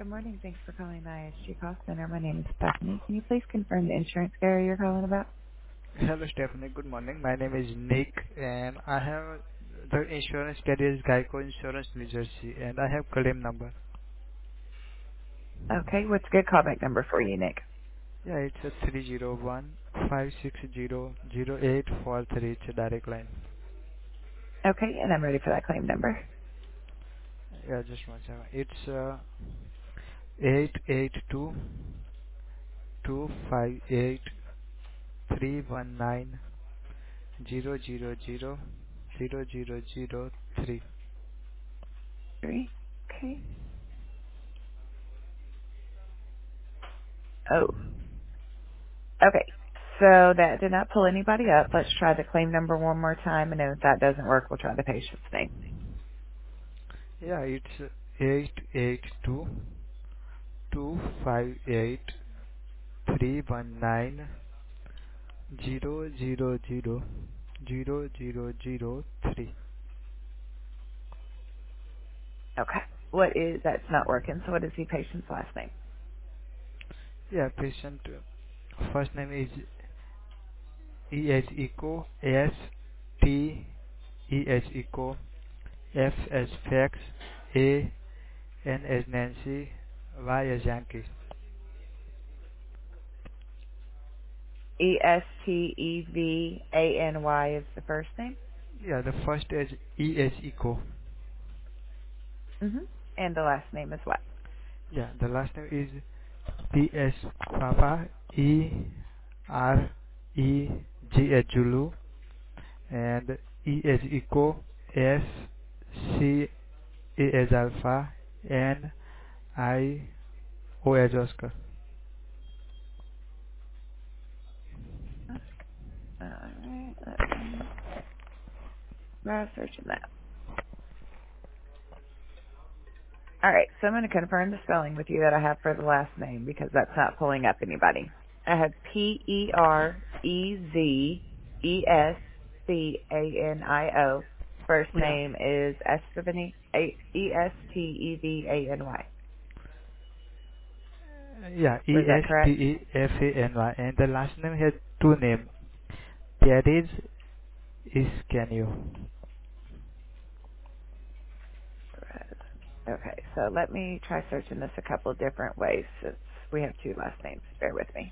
morning. Thanks for calling the ISG Call Center. My name is Stephanie. Can you please confirm the insurance carrier you're calling about? Hello, Stephanie. Good morning. My name is Nick, and I have the insurance carrier is Geico Insurance, New Jersey, and I have claim number. Okay, what's a good callback number for you, Nick? Yeah, it's a 301-560-0843. It's a direct line. Okay, and I'm ready for that claim number. Yeah, just one second. It's 882 258 319 000 Three. Okay. Oh, okay. So that did not pull anybody up. Let's try the claim number one more time, and then if that doesn't work, we'll try the patient's name. Yeah, it's 882 258 319 000 003. Okay. What is, that's not working, so what is the patient's last name? Yeah, patient first name is E as Echo, S T E as Echo, F as Fax, A N as Nancy, Y as Yankee. ESTEVANY is the first name? Yeah, the first is E as Echo. Mm-hmm. And the last name is what? Yeah, the last name is P as Papa, E R E G as Zulu, and E as Echo, S C A as Alpha, N I O as Oscar. Alright, let me try searching that. All right, so I'm going to confirm the spelling with you that I have for the last name because that's not pulling up anybody. I have Perezescanio. First Yeah, name is Estevany, Estevany. yeah, Was that correct? Estefany, and the last name has two names. Perez Iscanio. Okay, so let me try searching this a couple of different ways since we have two last names. Bear with me.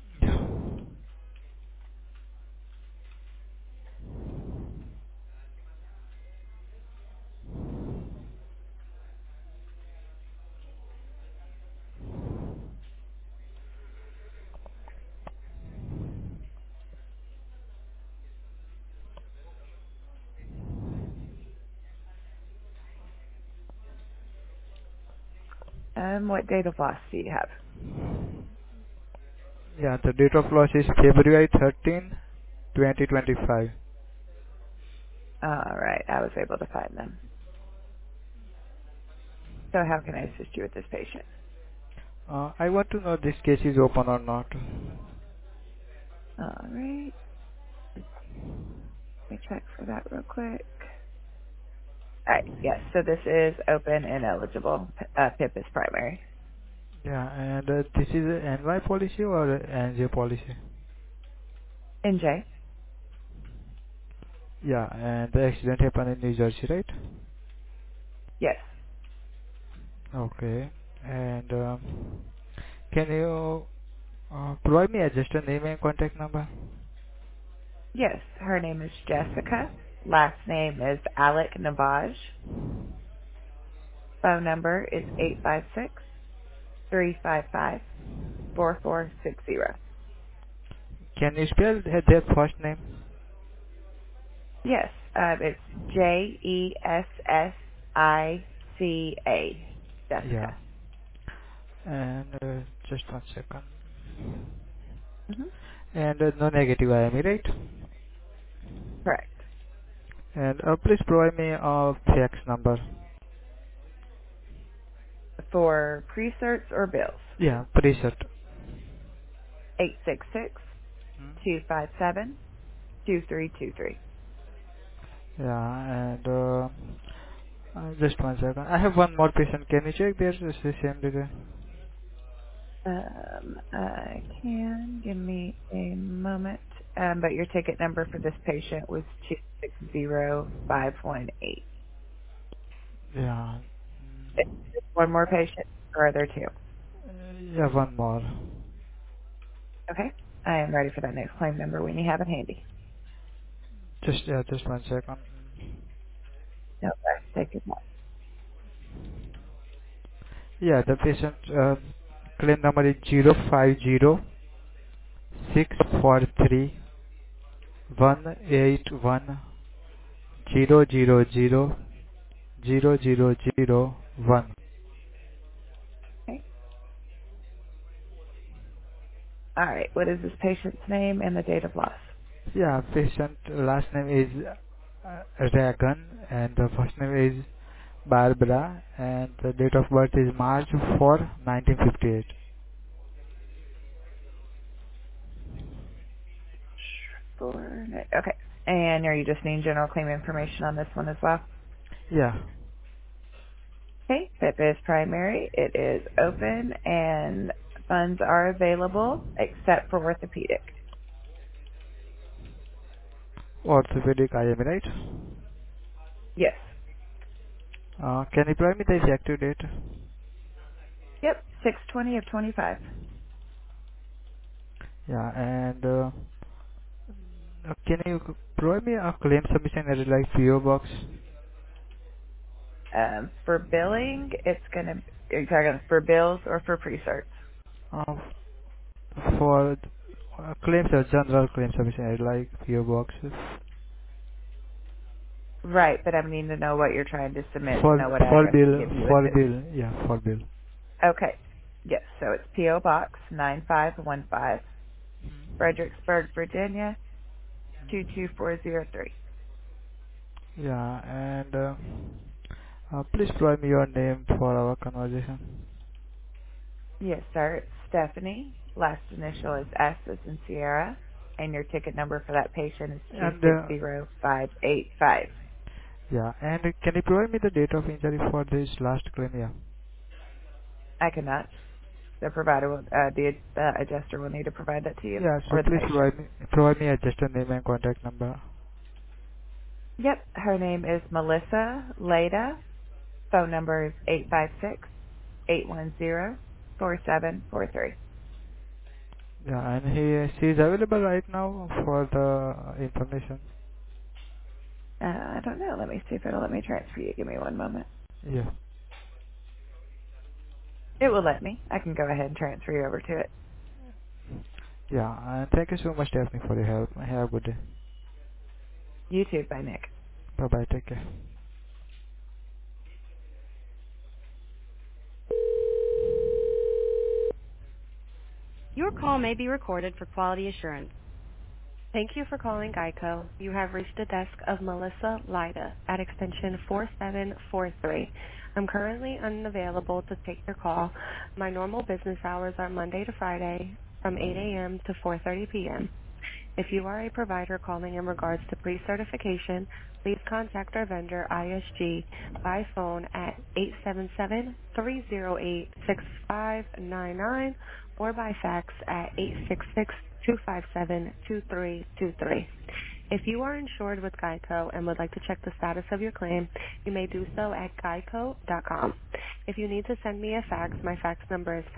What date of loss do you have? Yeah, the date of loss is February 13, 2025. All right, I was able to find them. So how can I assist you with this patient? I want to know this case is open or not. All right. Let me check for that real quick. All right. Yes. So this is open and eligible. PIP is primary. Yeah, and this is a NY policy or a NJ policy? NJ. Yeah, and the accident happened in New Jersey, right? Yes. Okay. And can you provide me just a name and contact number? Yes. Her name is Jessica. Last name is Alec Navaj. Phone number is 856-355-4460. Can you spell their first name? Yes. It's Jessica. Yeah. Jessica. And just one second. Mm-hmm. And no negative IME, right? Correct. And please provide me a fax number. For pre-certs or bills? Yeah, preset. 866-257-2323. Yeah, and Just one second. I have one more patient. Can you check there? It's the same detail. I can. Give me a moment. But your ticket number for this patient was 260518. Yeah. One more patient, or are there two? Yeah, one more. Okay. I am ready for that next claim number when you have it handy. Just one second. No, take your time. Yeah, the patient claim number is 050643 181 000 0001. All right. What is this patient's name and the date of loss? Yeah, patient last name is Reagan and the first name is Barbara and the date of birth is March 4, 1958. Okay. And are you just needing general claim information on this one as well? Yeah, Okay. PIP is primary. It is open and funds are available except for orthopedic. orthopedic IM, right? Yes. Can you provide me the effective date? Yep. 620 of 25. Yeah, and can you provide me a claim submission at like PO box? For billing, it's going to, are you talking for bills or for pre-certs? Uh, for claims, general claim submission at like PO boxes. Right, but I need to know what you're trying to submit to For know what for address to bill, give you with for it. bill, yeah, for bill. Okay. Yes, so it's P.O. Box 9515, Fredericksburg, Virginia 22403. Yeah, and please provide me your name for our conversation. Yes, sir. It's Stephanie. Last initial is S as in Sierra. And your ticket number for that patient is And 260585. yeah, and can you provide me the date of injury for this last claim? Yeah. I cannot. The provider will, the adjuster will need to provide that to you Yeah, so or the please patient. provide me just a name and contact number. Yep. Her name is Melissa Leda. Phone number is 856-810-4743. Yeah, and she is available right now for the information. I don't know. Let me see if it'll let me transfer you. Give me one moment. Yeah. It will let me. I can go ahead and transfer you over to it. Yeah, and thank you so much, Stephanie, for your help. Have a good day. You too. Bye, Nick. Bye bye. Take care. Your call may be recorded for quality assurance. Thank you for calling Geico. You have reached the desk of Melissa Lida at extension 4743. I'm currently unavailable to take your call. My normal business hours are Monday to Friday from 8 a.m. to 4:30 p.m. If you are a provider calling in regards to pre-certification, please contact our vendor, ISG, by phone at 877-308-6599 or by fax at 866-257-2323. If you are insured with Geico and would like to check the status of your claim, you may do so at geico.com. If you need to send me a fax, my fax number is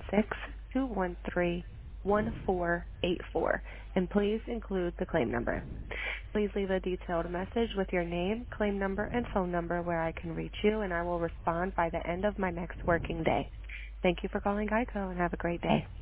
516-213-1484, and please include the claim number. Please leave a detailed message with your name, claim number, and phone number where I can reach you, and I will respond by the end of my next working day. Thank you for calling Geico, and have a great day.